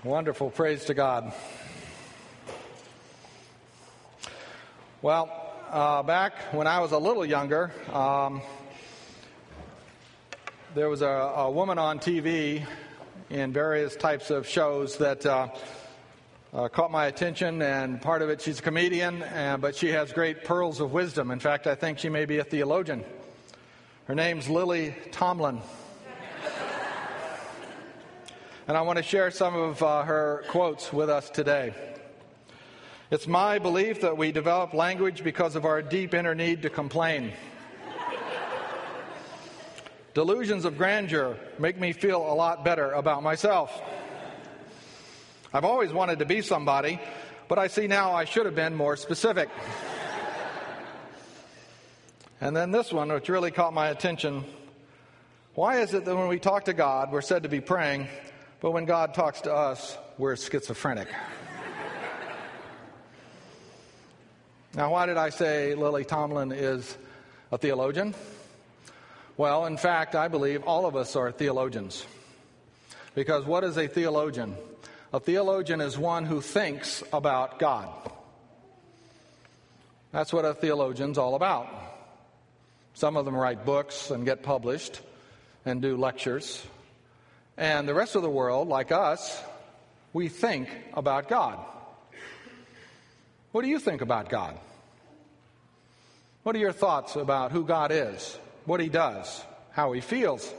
Wonderful. Praise to God. Well, back when I was a little younger, there was a woman on TV in various types of shows that caught my attention, and part of it, she's a comedian, but she has great pearls of wisdom. In fact, I think she may be a theologian. Her name's Lily Tomlin. And I want to share some of her quotes with us today. It's my belief that we develop language because of our deep inner need to complain. Delusions of grandeur make me feel a lot better about myself. I've always wanted to be somebody, but I see now I should have been more specific. And then this one, which really caught my attention. Why is it that when we talk to God, we're said to be praying, but when God talks to us, we're schizophrenic? Now, why did I say Lily Tomlin is a theologian? Well, in fact, I believe all of us are theologians. Because what is a theologian? A theologian is one who thinks about God. That's what a theologian's all about. Some of them write books and get published and do lectures. And the rest of the world, like us, we think about God. What do you think about God? What are your thoughts about who God is, what He does, how He feels?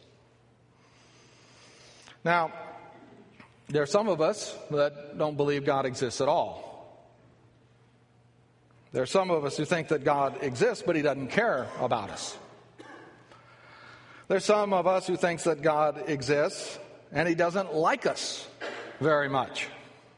Now, there are some of us that don't believe God exists at all. There are some of us who think that God exists, but He doesn't care about us. There's some of us who thinks that God exists and He doesn't like us very much.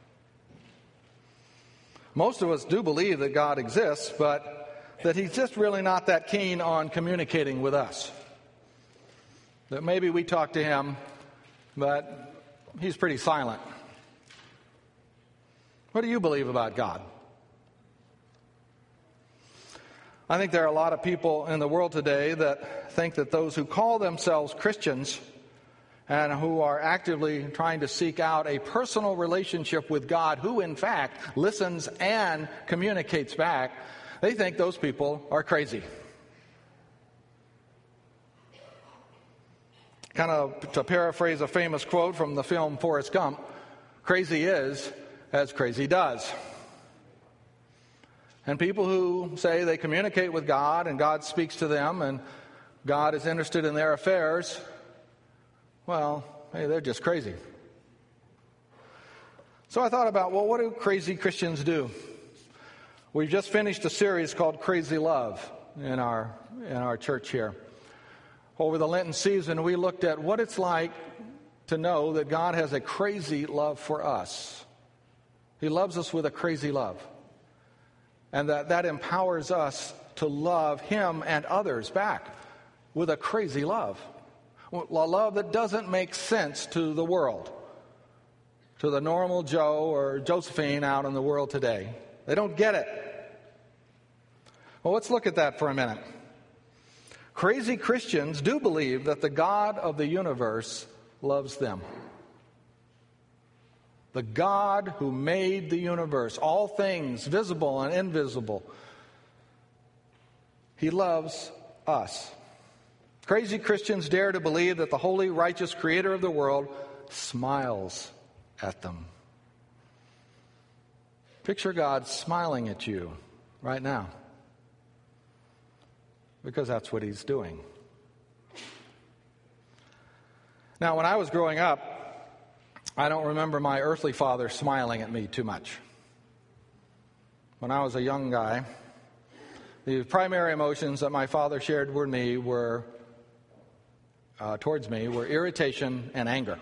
Most of us do believe that God exists, but that He's just really not that keen on communicating with us. That maybe we talk to Him, but He's pretty silent. What do you believe about God? I think there are a lot of people in the world today that think that those who call themselves Christians and who are actively trying to seek out a personal relationship with God, who in fact listens and communicates back, they think those people are crazy. Kind of to paraphrase a famous quote from the film Forrest Gump, crazy is as crazy does. And people who say they communicate with God and God speaks to them and God is interested in their affairs, well, hey, they're just crazy. So I thought about, well, what do crazy Christians do? We've just finished a series called Crazy Love in our church here. Over the Lenten season, we looked at what it's like to know that God has a crazy love for us. He loves us with a crazy love. And that empowers us to love Him and others back with a crazy love. A love that doesn't make sense to the world, to the normal Joe or Josephine out in the world today. They don't get it. Well, let's look at that for a minute. Crazy Christians do believe that the God of the universe loves them. The God who made the universe, all things visible and invisible, He loves us. Crazy Christians dare to believe that the holy, righteous Creator of the world smiles at them. Picture God smiling at you right now, because that's what He's doing. Now, when I was growing up, I don't remember my earthly father smiling at me too much. When I was a young guy, the primary emotions that my father shared with me were irritation and anger.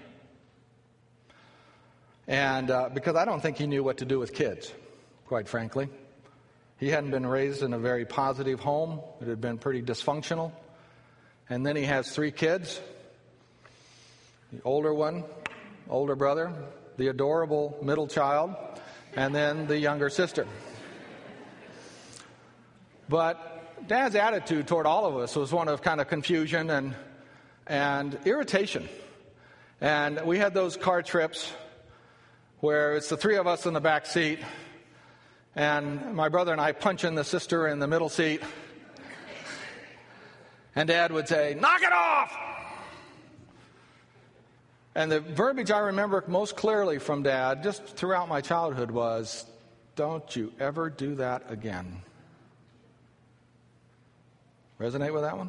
And because I don't think he knew what to do with kids, quite frankly. He hadn't been raised in a very positive home. It had been pretty dysfunctional. And then he has 3 kids. The older brother, the adorable middle child, and then the younger sister. But Dad's attitude toward all of us was one of kind of confusion and irritation. And we had those car trips where it's the three of us in the back seat, and my brother and I punching the sister in the middle seat. And Dad would say, "Knock it off!" And the verbiage I remember most clearly from Dad, just throughout my childhood, was, "Don't you ever do that again." Resonate with that one?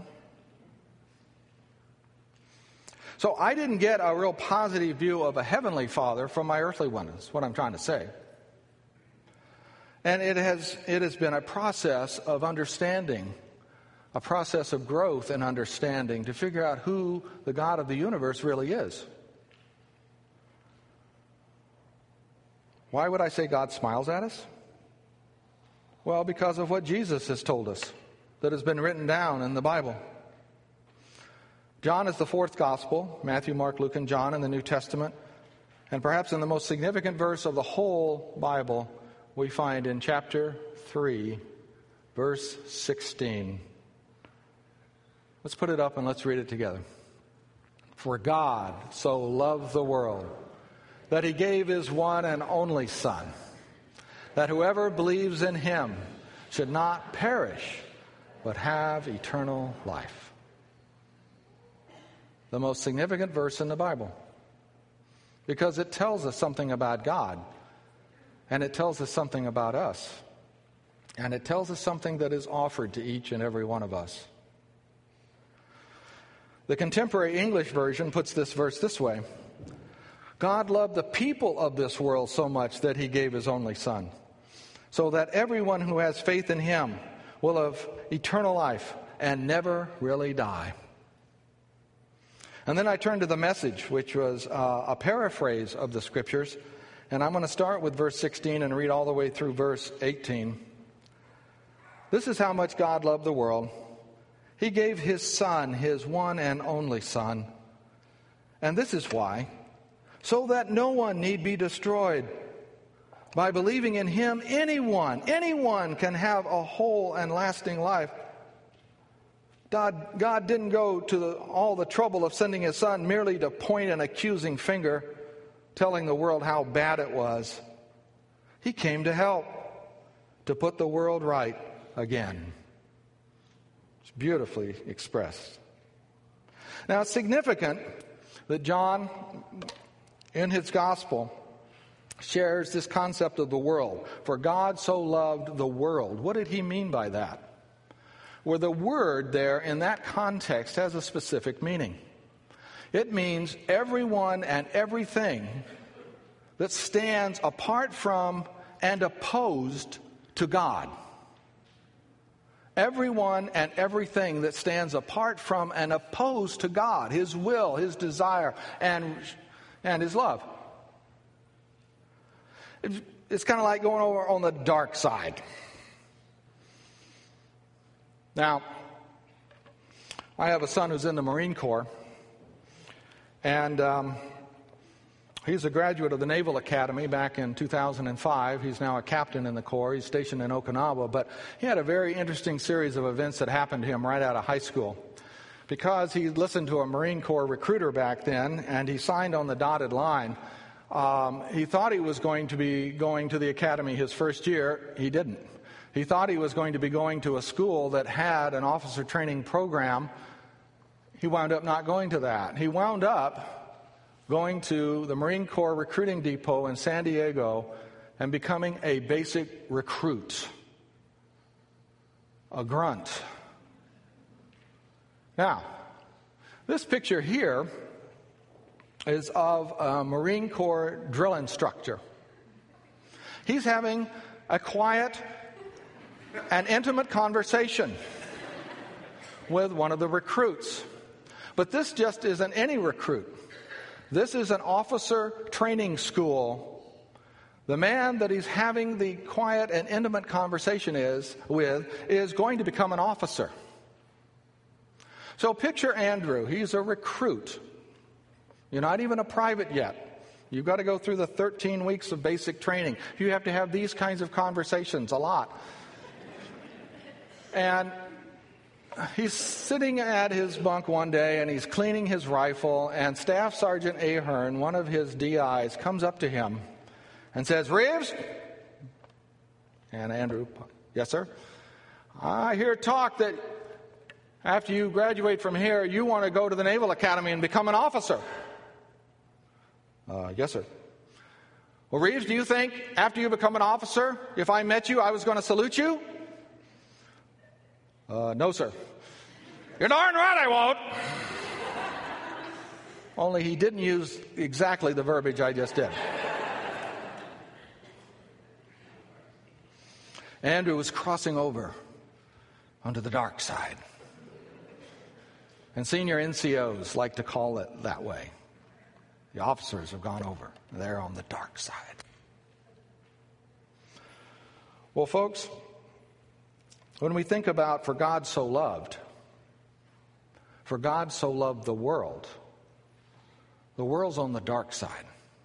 So I didn't get a real positive view of a heavenly Father from my earthly one, is what I'm trying to say. And it has been a process of understanding, a process of growth and understanding to figure out who the God of the universe really is. Why would I say God smiles at us? Well, because of what Jesus has told us that has been written down in the Bible. John is the fourth gospel, Matthew, Mark, Luke, and John in the New Testament. And perhaps in the most significant verse of the whole Bible, we find in chapter 3, verse 16. Let's put it up and let's read it together. For God so loved the world that he gave his one and only Son, that whoever believes in him should not perish, but have eternal life. The most significant verse in the Bible, because it tells us something about God, and it tells us something about us, and it tells us something that is offered to each and every one of us. The contemporary English version puts this verse this way: God loved the people of this world so much that he gave his only Son, so that everyone who has faith in him will have eternal life and never really die. And then I turn to the Message, which was a paraphrase of the Scriptures. And I'm going to start with verse 16 and read all the way through verse 18. This is how much God loved the world. He gave his Son, his one and only Son. And this is why: so that no one need be destroyed. By believing in him, anyone can have a whole and lasting life. God didn't go to all the trouble of sending his Son merely to point an accusing finger, telling the world how bad it was. He came to help, to put the world right again. It's beautifully expressed. Now, it's significant that John, in his gospel, shares this concept of the world. For God so loved the world. What did he mean by that? Well, the word there in that context has a specific meaning. It means everyone and everything that stands apart from and opposed to God. Everyone and everything that stands apart from and opposed to God, his will, his desire, and his love. It's kind of like going over on the dark side. Now, I have a son who's in the Marine Corps, and he's a graduate of the Naval Academy back in 2005. He's now a captain in the Corps. He's stationed in Okinawa, but he had a very interesting series of events that happened to him right out of high school. Because he listened to a Marine Corps recruiter back then, and he signed on the dotted line, he thought he was going to be going to the academy his first year. He didn't. He thought he was going to be going to a school that had an officer training program. He wound up not going to that. He wound up going to the Marine Corps recruiting depot in San Diego and becoming a basic recruit, a grunt. Now, this picture here is of a Marine Corps drill instructor. He's having a quiet and intimate conversation with one of the recruits. But this just isn't any recruit. This is an officer training school. The man that he's having the quiet and intimate conversation with is going to become an officer. So picture Andrew. He's a recruit. You're not even a private yet. You've got to go through the 13 weeks of basic training. You have to have these kinds of conversations a lot. And he's sitting at his bunk one day, and he's cleaning his rifle, and Staff Sergeant Ahern, one of his DIs, comes up to him, and says, Reeves? And Andrew, yes, sir? I hear talk that after you graduate from here, you want to go to the Naval Academy and become an officer. Yes, sir. Well, Reeves, do you think after you become an officer, if I met you, I was going to salute you? No, sir. You're darn right I won't. Only he didn't use exactly the verbiage I just did. Andrew was crossing over onto the dark side. And senior NCOs like to call it that way. The officers have gone over. They're on the dark side. Well, folks, when we think about for God so loved the world's on the dark side.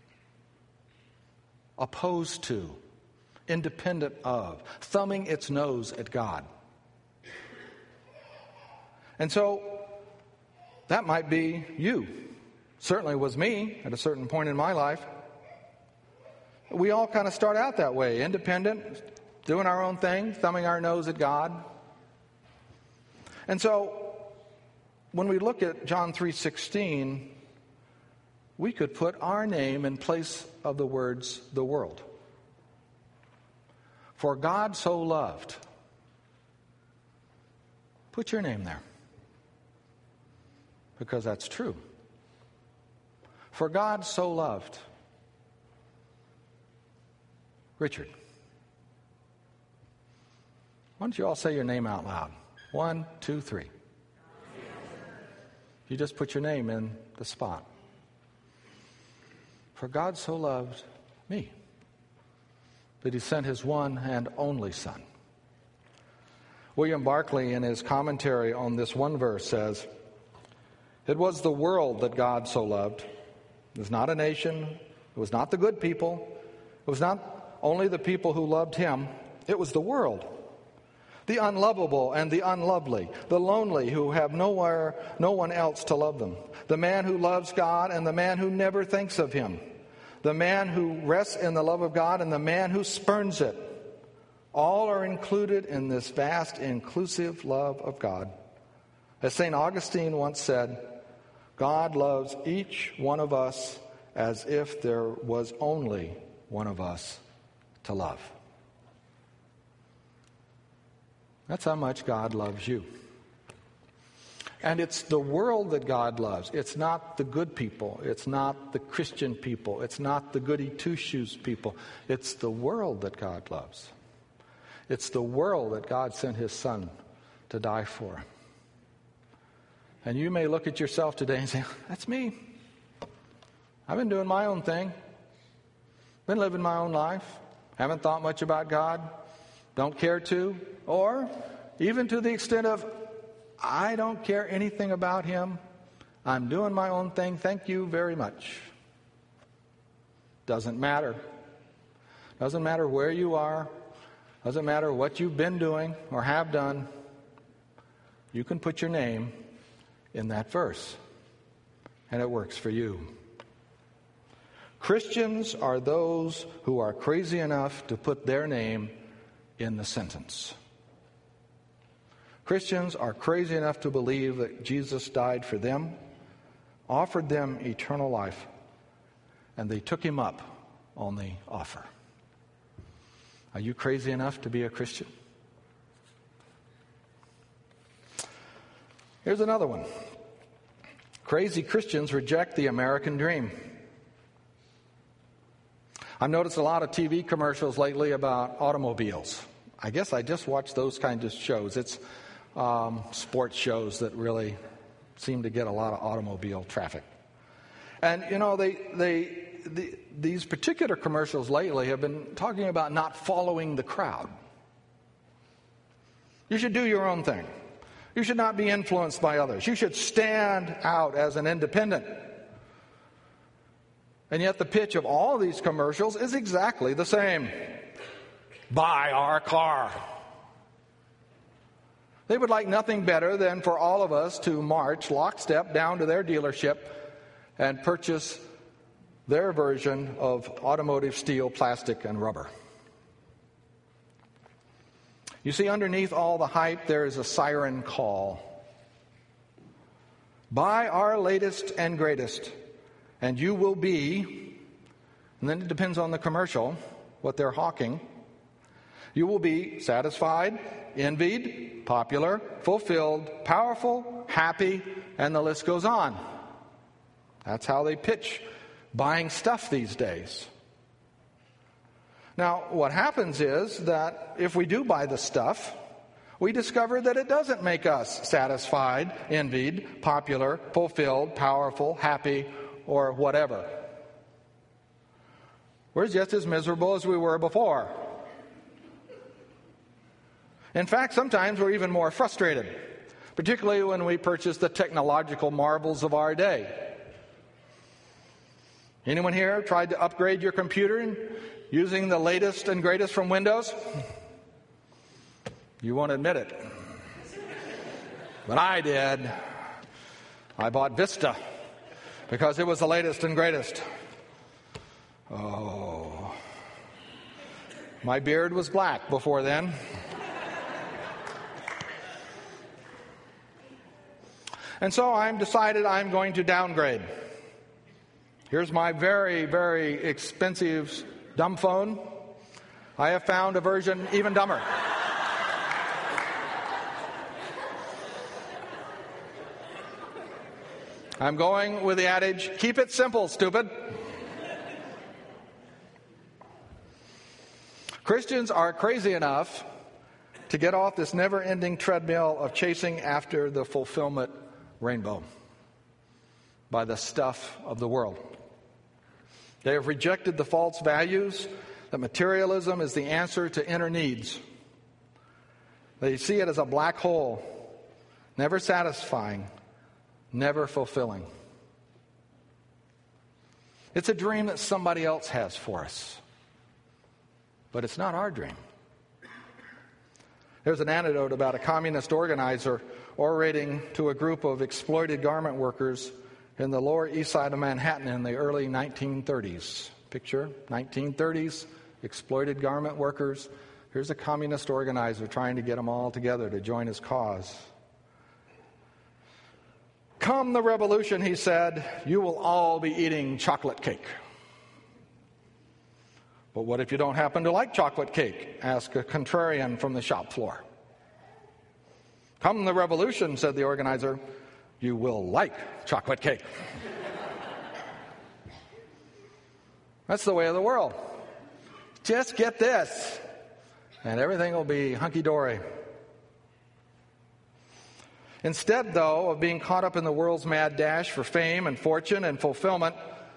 Opposed to, independent of, thumbing its nose at God. And so, that might be you. Certainly was me at a certain point in my life. We all kind of start out that way, independent, doing our own thing, thumbing our nose at God. And so, when we look at John 3:16, we could put our name in place of the words, the world. For God so loved. Put your name there. Because that's true. For God so loved. Richard. Why don't you all say your name out loud? 1, 2, 3. You just put your name in the spot. For God so loved me that he sent his one and only Son. William Barclay, in his commentary on this one verse, says, it was the world that God so loved. It was not a nation. It was not the good people. It was not only the people who loved him. It was the world. The unlovable and the unlovely. The lonely who have no one else to love them. The man who loves God and the man who never thinks of him. The man who rests in the love of God and the man who spurns it. All are included in this vast, inclusive love of God. As St. Augustine once said, God loves each one of us as if there was only one of us to love. That's how much God loves you. And it's the world that God loves. It's not the good people. It's not the Christian people. It's not the goody two-shoes people. It's the world that God loves. It's the world that God sent his Son to die for. And you may look at yourself today and say, that's me. I've been doing my own thing. Been living my own life. Haven't thought much about God. Don't care to. Or even to the extent of, I don't care anything about him. I'm doing my own thing. Thank you very much. Doesn't matter. Doesn't matter where you are. Doesn't matter what you've been doing or have done. You can put your name in that verse. And it works for you. Christians are those who are crazy enough to put their name in the sentence. Christians are crazy enough to believe that Jesus died for them, offered them eternal life, and they took him up on the offer. Are you crazy enough to be a Christian? Here's another one. Crazy Christians reject the American dream. I've noticed a lot of TV commercials lately about automobiles. I guess I just watch those kinds of shows. It's sports shows that really seem to get a lot of automobile traffic. And, you know, these particular commercials lately have been talking about not following the crowd. You should do your own thing. You should not be influenced by others. You should stand out as an independent. And yet the pitch of all of these commercials is exactly the same. Buy our car. They would like nothing better than for all of us to march lockstep down to their dealership and purchase their version of automotive steel, plastic, and rubber. You see, underneath all the hype, there is a siren call. Buy our latest and greatest, and you will be, and then it depends on the commercial, what they're hawking, you will be satisfied, envied, popular, fulfilled, powerful, happy, and the list goes on. That's how they pitch buying stuff these days. Now, what happens is that if we do buy the stuff, we discover that it doesn't make us satisfied, envied, popular, fulfilled, powerful, happy, or whatever. We're just as miserable as we were before. In fact, sometimes we're even more frustrated, particularly when we purchase the technological marvels of our day. Anyone here tried to upgrade your computer using the latest and greatest from Windows? You won't admit it. But I did. I bought Vista because it was the latest and greatest. Oh. My beard was black before then. And so I'm decided I'm going to downgrade. Here's my very, very expensive dumb phone. I have found a version even dumber. I'm going with the adage, keep it simple, stupid. Christians are crazy enough to get off this never-ending treadmill of chasing after the fulfillment rainbow by the stuff of the world. They have rejected the false values that materialism is the answer to inner needs. They see it as a black hole, never satisfying, never fulfilling. It's a dream that somebody else has for us, but it's not our dream. There's an anecdote about a communist organizer orating to a group of exploited garment workers in the Lower East Side of Manhattan in the early 1930s. Picture, 1930s, exploited garment workers. Here's a communist organizer trying to get them all together to join his cause. Come the revolution, he said, you will all be eating chocolate cake. But what if you don't happen to like chocolate cake? Asked a contrarian from the shop floor. Come the revolution, said the organizer, you will like chocolate cake. That's the way of the world. Just get this, and everything will be hunky-dory. Instead, though, of being caught up in the world's mad dash for fame and fortune and fulfillment,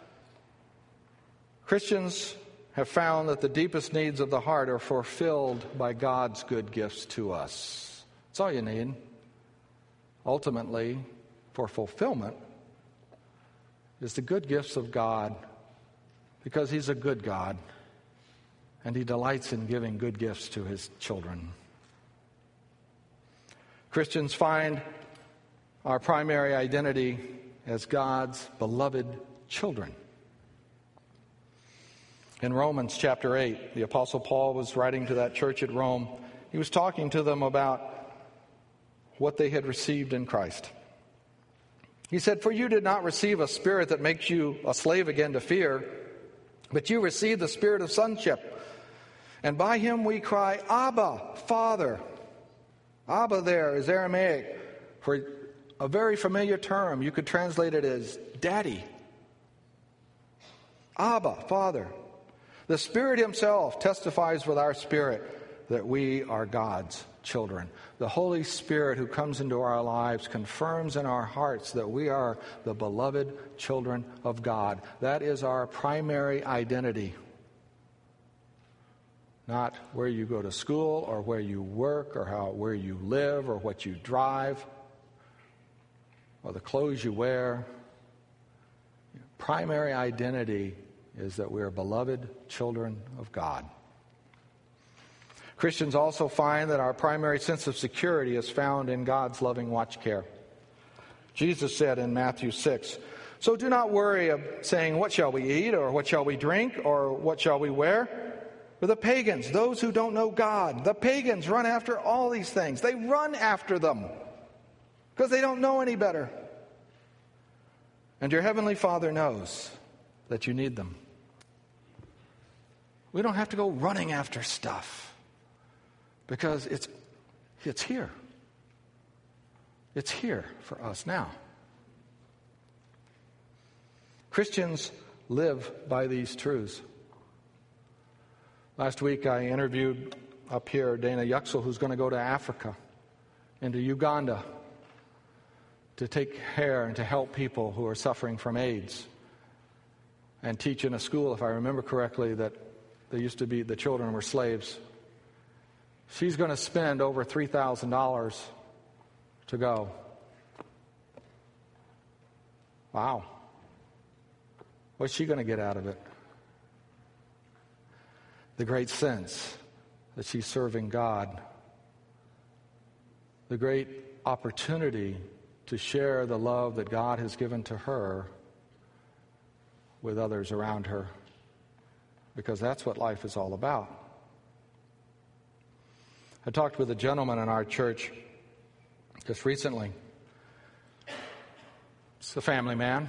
Christians have found that the deepest needs of the heart are fulfilled by God's good gifts to us. That's all you need. Ultimately, for fulfillment is the good gifts of God, because He's a good God, and He delights in giving good gifts to His children. Christians find our primary identity as God's beloved children. In Romans chapter 8, the Apostle Paul was writing to that church at Rome. He was talking to them about what they had received in Christ. He said, "For you did not receive a spirit that makes you a slave again to fear, but you received the spirit of sonship. And by Him we cry, Abba, Father." Abba there is Aramaic for a very familiar term. You could translate it as daddy. Abba, Father. The Spirit Himself testifies with our spirit that we are God's children. The Holy Spirit who comes into our lives confirms in our hearts that we are the beloved children of God. That is our primary identity. Not where you go to school or where you work or where you live or what you drive or the clothes you wear. Primary identity is that we are beloved children of God. Christians also find that our primary sense of security is found in God's loving watch care. Jesus said in Matthew 6, So do not worry of saying, what shall we eat, or what shall we drink, or what shall we wear? For the pagans, those who don't know God, the pagans run after all these things. They run after them because they don't know any better. And your heavenly Father knows that you need them. We don't have to go running after stuff because it's here. It's here for us now. Christians live by these truths. Last week I interviewed up here Dana Yuxel, who's going to go to Africa, into Uganda, to take care and to help people who are suffering from AIDS, and teach in a school, if I remember correctly, that there used to be, the children were slaves. She's going to spend over $3,000 to go. Wow. What's she going to get out of it? The great sense that she's serving God. The great opportunity to share the love that God has given to her with others around her. Because that's what life is all about. I talked with a gentleman in our church just recently. It's a family man.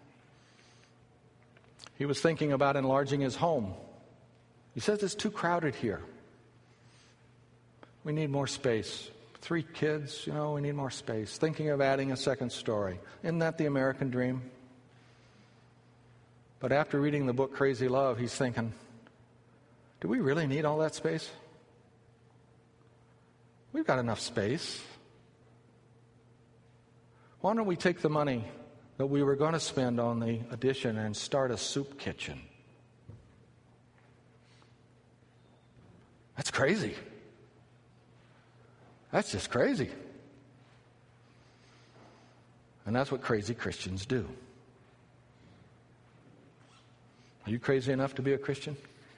He was thinking about enlarging his home. He says it's too crowded here. We need more space. 3 kids, we need more space. Thinking of adding a second story. Isn't that the American dream? But after reading the book Crazy Love, he's thinking, do we really need all that space? We've got enough space. Why don't we take the money that we were going to spend on the addition and start a soup kitchen? That's crazy. That's just crazy. And that's what crazy Christians do. Are you crazy enough to be a Christian?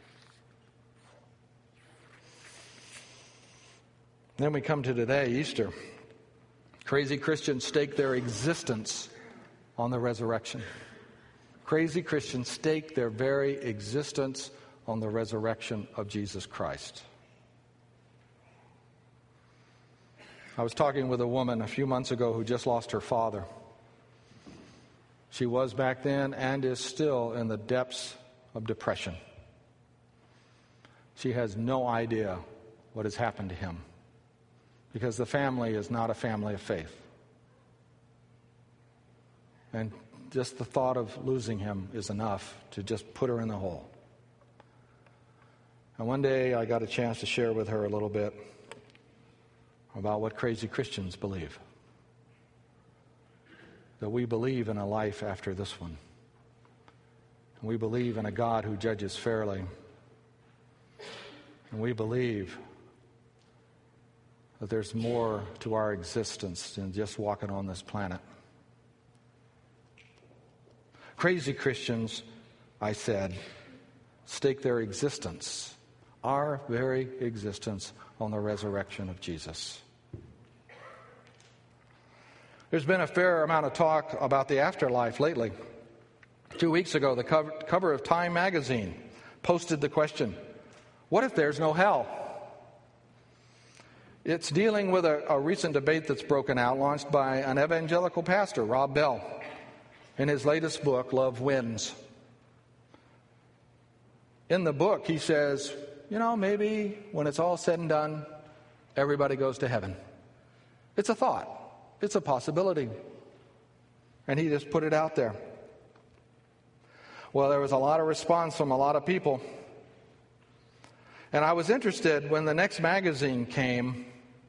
Then we come to today, Easter. Crazy Christians stake their existence on the resurrection. Crazy Christians stake their very existence on the resurrection of Jesus Christ. I was talking with a woman a few months ago who just lost her father. She was back then and is still in the depths of depression. She has no idea what has happened to him because the family is not a family of faith. And just the thought of losing him is enough to just put her in the hole. And one day I got a chance to share with her a little bit about what crazy Christians believe. That we believe in a life after this one. And we believe in a God who judges fairly. And we believe that there's more to our existence than just walking on this planet. Crazy Christians, I said, stake their existence, our very existence, on the resurrection of Jesus. There's been a fair amount of talk about the afterlife lately. 2 weeks ago, the cover of Time magazine posted the question, what if there's no hell? It's dealing with a recent debate that's broken out, launched by an evangelical pastor, Rob Bell, in his latest book, Love Wins. In the book, he says, maybe when it's all said and done, everybody goes to heaven. It's a thought. It's a possibility. And he just put it out there. Well, there was a lot of response from a lot of people. And I was interested when the next magazine came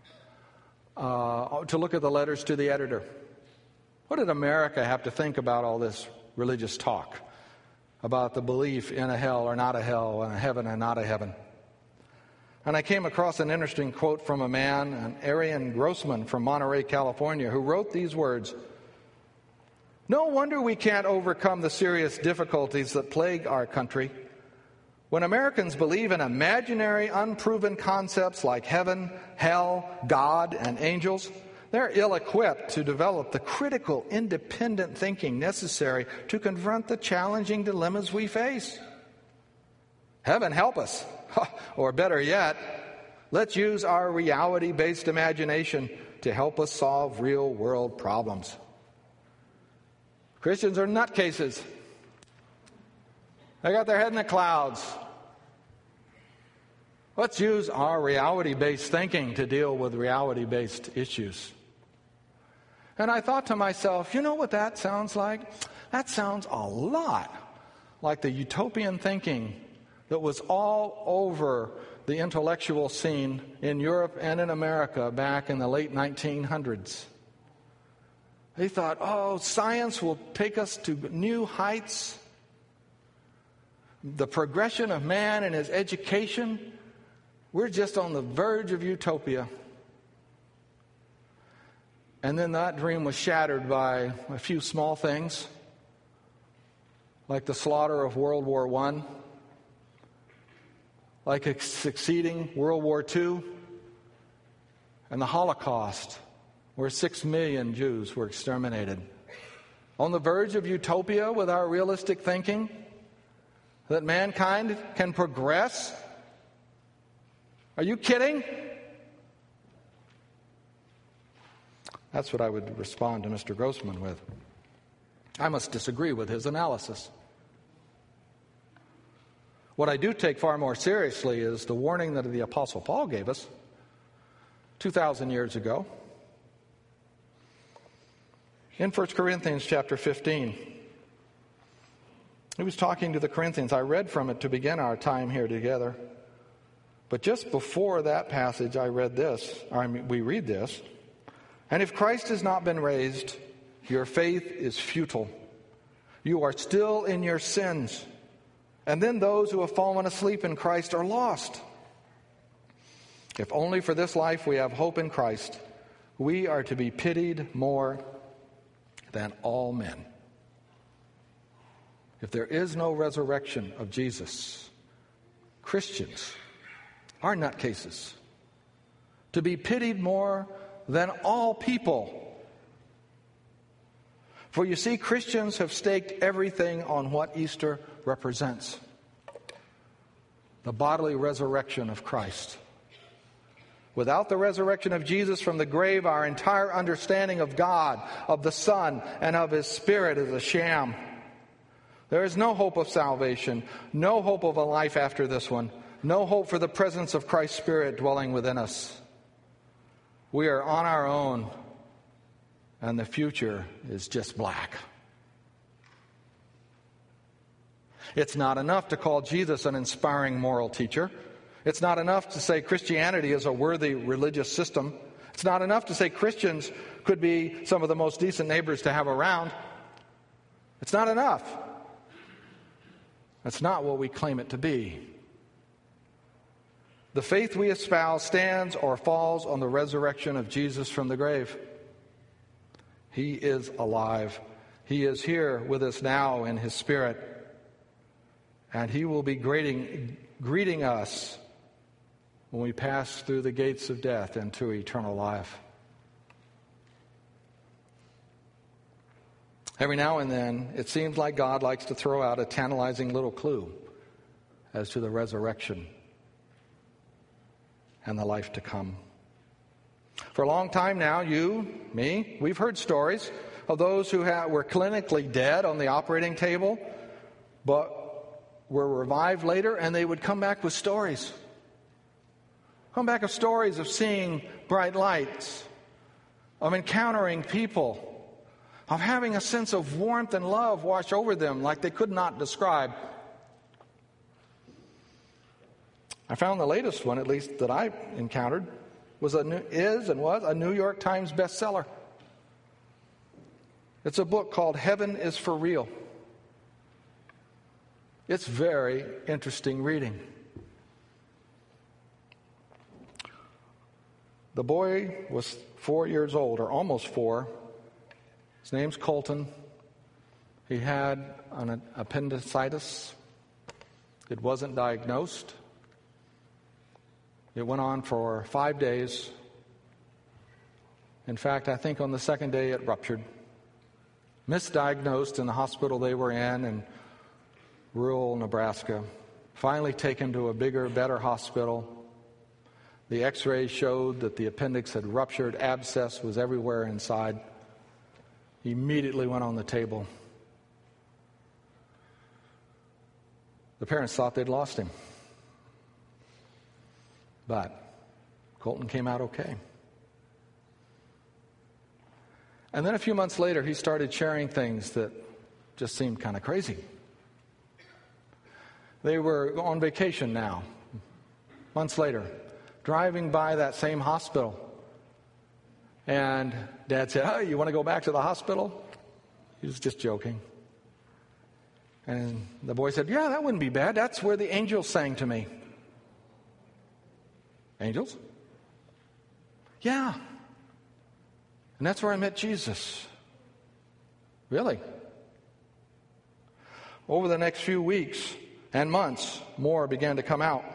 to look at the letters to the editor. What did America have to think about all this religious talk? About the belief in a hell or not a hell, and a heaven and not a heaven. And I came across an interesting quote from a man, an Arian Grossman from Monterey, California, who wrote these words, "No wonder we can't overcome the serious difficulties that plague our country. When Americans believe in imaginary, unproven concepts like heaven, hell, God, and angels, they're ill-equipped to develop the critical, independent thinking necessary to confront the challenging dilemmas we face. Heaven help us. Or better yet, let's use our reality-based imagination to help us solve real-world problems. Christians are nutcases. They got their head in the clouds. Let's use our reality-based thinking to deal with reality-based issues. And I thought to myself, you know what that sounds like? That sounds a lot like the utopian thinking that was all over the intellectual scene in Europe and in America back in the late 1900s. They thought, science will take us to new heights. The progression of man and his education, we're just on the verge of utopia. And then that dream was shattered by a few small things, like the slaughter of World War I, like a succeeding World War II, and the Holocaust, where 6 million Jews were exterminated. On the verge of utopia with our realistic thinking that mankind can progress? Are you kidding? That's what I would respond to Mr. Grossman with. I must disagree with his analysis. What I do take far more seriously is the warning that the Apostle Paul gave us 2,000 years ago. In 1 Corinthians chapter 15, he was talking to the Corinthians. I read from it to begin our time here together. But just before that passage, we read this. And if Christ has not been raised, your faith is futile. You are still in your sins. And then those who have fallen asleep in Christ are lost. If only for this life we have hope in Christ, we are to be pitied more than all men. If there is no resurrection of Jesus, Christians are nutcases, to be pitied more than all people. For you see, Christians have staked everything on what Easter represents: the bodily resurrection of Christ. Without the resurrection of Jesus from the grave, our entire understanding of God, of the Son, and of His Spirit is a sham. There is no hope of salvation, no hope of a life after this one, no hope for the presence of Christ's Spirit dwelling within us. We are on our own, and the future is just black. It's not enough to call Jesus an inspiring moral teacher. It's not enough to say Christianity is a worthy religious system. It's not enough to say Christians could be some of the most decent neighbors to have around. It's not enough. That's not what we claim it to be. The faith we espouse stands or falls on the resurrection of Jesus from the grave. He is alive. He is here with us now in His Spirit. And He will be greeting us when we pass through the gates of death into eternal life. Every now and then, it seems like God likes to throw out a tantalizing little clue as to the resurrection and the life to come. For a long time now, you, me, we've heard stories of those who were clinically dead on the operating table, but were revived later, and they would come back with stories. Come back with stories of seeing bright lights, of encountering people, of having a sense of warmth and love wash over them like they could not describe. I found the latest one, at least that I encountered, was a New York Times bestseller. It's a book called Heaven is for Real. It's very interesting reading. The boy was 4 years old, or almost 4. His name's Colton. He had an appendicitis. It wasn't diagnosed. It went on for 5 days. In fact, I think on the second day it ruptured. Misdiagnosed in the hospital they were in rural Nebraska. Finally taken to a bigger, better hospital. The x-rays showed that the appendix had ruptured, abscess was everywhere inside. He immediately went on the table. The parents thought they'd lost him. But Colton came out okay. And then a few months later, he started sharing things that just seemed kind of crazy. They were on vacation now, months later, driving by that same hospital. And Dad said, "Oh, you want to go back to the hospital?" He was just joking. And the boy said, "Yeah, that wouldn't be bad. That's where the angels sang to me." Angels? Yeah. And that's where I met Jesus. Really? Over the next few weeks and months, more began to come out.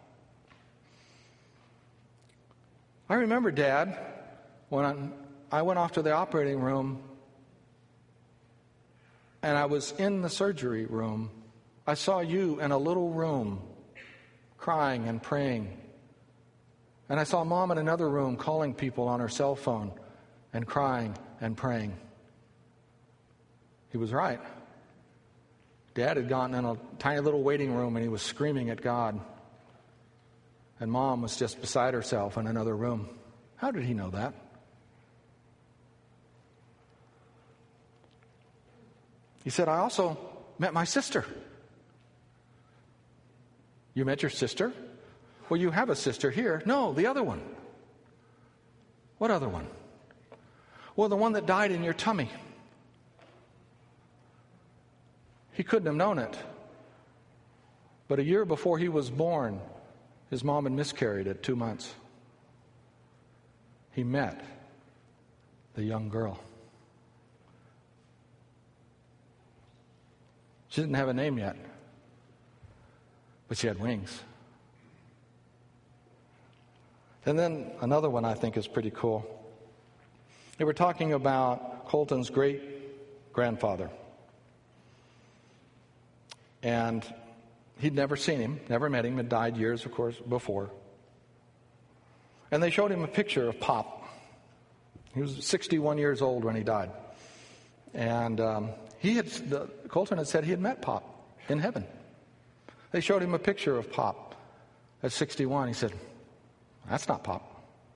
I remember, Dad, when I went off to the operating room and I was in the surgery room, I saw you in a little room crying and praying. And I saw Mom in another room calling people on her cell phone and crying and praying. He was right. Dad had gotten in a tiny little waiting room and he was screaming at God. And Mom was just beside herself in another room. How did he know that? He said, "I also met my sister." "You met your sister?" "Well, you have a sister here." "No, the other one." "What other one?" "Well, the one that died in your tummy." He couldn't have known it. But a year before he was born, his mom had miscarried at 2 months. He met the young girl. She didn't have a name yet, but she had wings. And then another one I think is pretty cool. They were talking about Colton's great-grandfather. And he'd never seen him, never met him, had died years, of course, before. And they showed him a picture of Pop. He was 61 years old when he died. And Colton had said he had met Pop in heaven. They showed him a picture of Pop at 61. He said, "That's not Pop."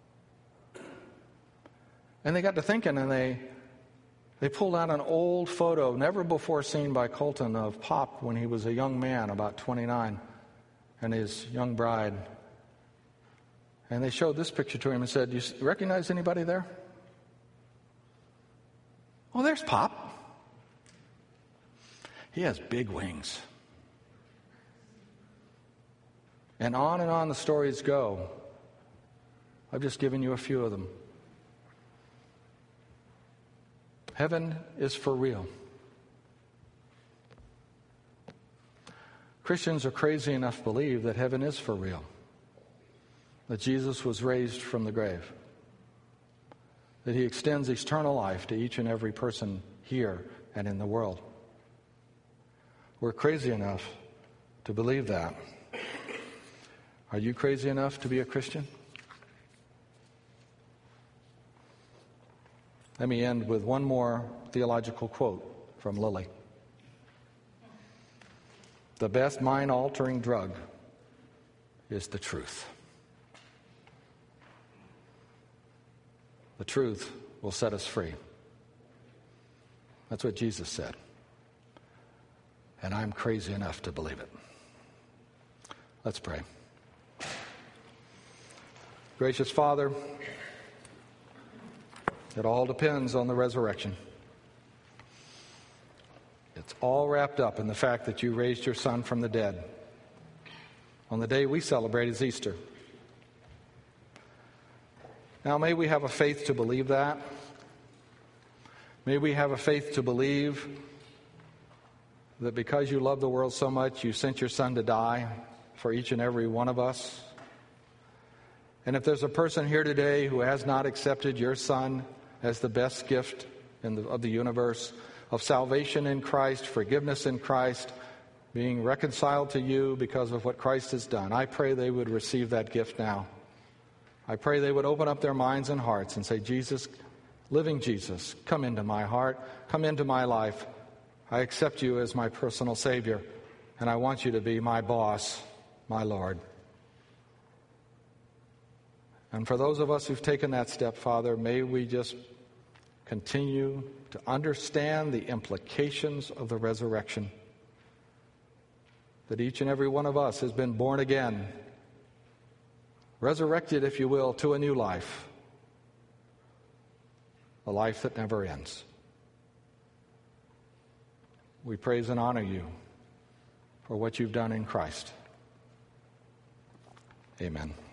And they got to thinking, and they pulled out an old photo, never before seen by Colton, of Pop when he was a young man, about 29, and his young bride. And they showed this picture to him and said, "Do you recognize anybody there?" "Oh, there's Pop. He has big wings." And on the stories go. I've just given you a few of them. Heaven is for real. Christians are crazy enough to believe that heaven is for real, that Jesus was raised from the grave, that he extends eternal life to each and every person here and in the world. We're crazy enough to believe that. Are you crazy enough to be a Christian? Let me end with one more theological quote from Lilly. "The best mind-altering drug is the truth. The truth will set us free." That's what Jesus said. And I'm crazy enough to believe it. Let's pray. Gracious Father, it all depends on the resurrection. It's all wrapped up in the fact that you raised your Son from the dead on the day we celebrate as Easter. Now, may we have a faith to believe that. May we have a faith to believe that because you love the world so much, you sent your Son to die for each and every one of us. And if there's a person here today who has not accepted your Son as the best gift of the universe, of salvation in Christ, forgiveness in Christ, being reconciled to you because of what Christ has done, I pray they would receive that gift now. I pray they would open up their minds and hearts and say, Jesus, living Jesus, come into my heart, come into my life. I accept you as my personal Savior, and I want you to be my boss, my Lord. And for those of us who've taken that step, Father, may we just continue to understand the implications of the resurrection. That each and every one of us has been born again, resurrected, if you will, to a new life, a life that never ends. We praise and honor you for what you've done in Christ. Amen.